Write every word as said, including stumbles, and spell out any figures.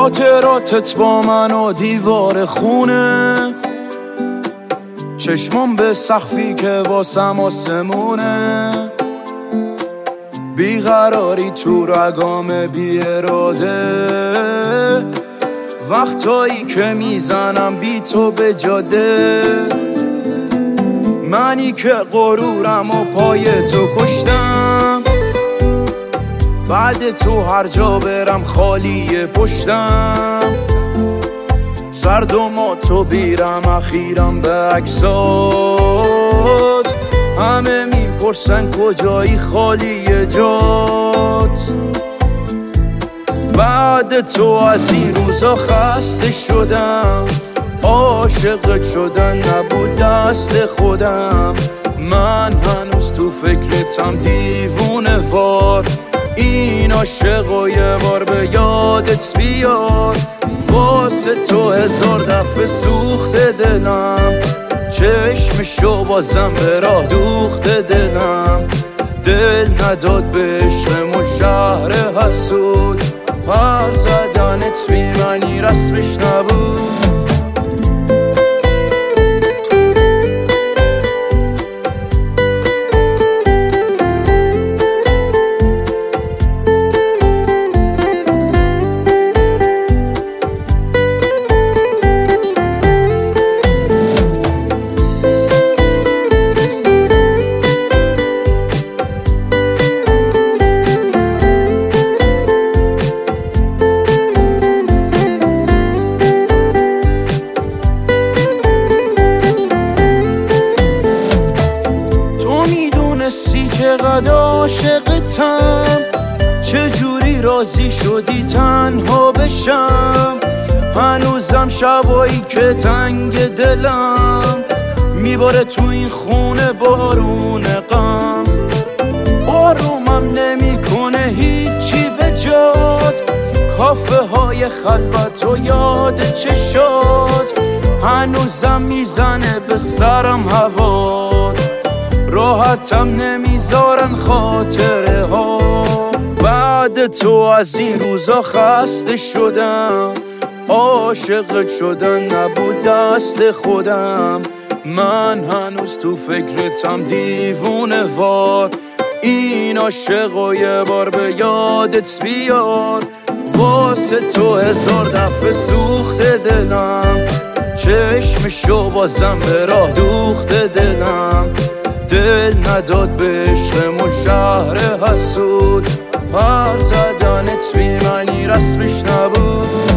خاطراتت با من و دیوار خونه، چشمم به سقفی که واسم آسمونه، بیقراری تو رگام بی اراده، وقتایی که میزنم بی تو به جاده، منی که غرورم و پای تو کشتم، بعد تو هر جا برم خالی پشتم، سرد و ماتو بیرم اخیرم به عکسات، همه میپرسن کجایی خالی جات، بعد تو از این روزا خسته شدم، عاشقت شدن نبود دست خودم، من هنوز تو فکرتم دیوونه وار، این عاشق و یه بار به یادت بیار، واسه تو هزار دفعه سوخته دلم، چشمشو بازم به راه دوخته دلم، دل نداد به عشقمون شهر حسود، پر زدنت بی معنی رسمش نبود. میدونستی چقدر عاشقتم، چجوری راضی شدی تنها بشم، هنوزم شبایی که تنگ دلم، میباره تو این خونه بارون غم، آرومم نمیکنه هیچی به جات، کافه های خلوت و یاد چشات، هنوزم میزنه به سرم هوات، راحتم نمیذارن خاطره ها، بعد تو از این روزا خسته شدم، عاشقت شدن نبود دست خودم، من هنوز تو فکرتم دیوونه وار، این عاشق و یه بار به یادت بیار، واسه تو هزار دفعه سوخته دلم، چشمشو بازم به راه دوخته دلم، دل نداد به عشقمون شهر حسود، پر زدنت بی معنی رسمش نبود.